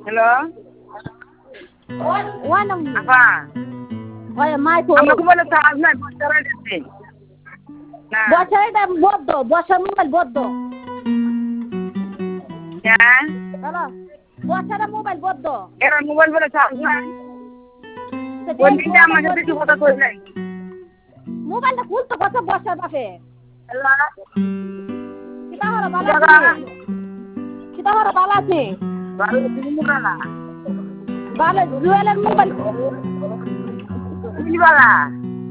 hello ওয়ানম আপা ওই মাই তো আমাকে বলে চার্জ নাই বছর যাচ্ছে না বছরটা বদ্ধ বছর মোবাইল বদ্ধ হ্যাঁ হ্যালো বছরে মোবাইল বদ্ধ এবার মোবাইল বলে চার্জ নাই কোন দিনটা আমার সাথে কি কথা কই নাই মোবাইলটা খুলতে কত বছর বাপে হ্যালো কিতা হলো ভালো আছে কিতা হলো ভালো আছে ভালো তুমি মোবাইল ভালো জুয়েলের মোবাইল তুমি বালা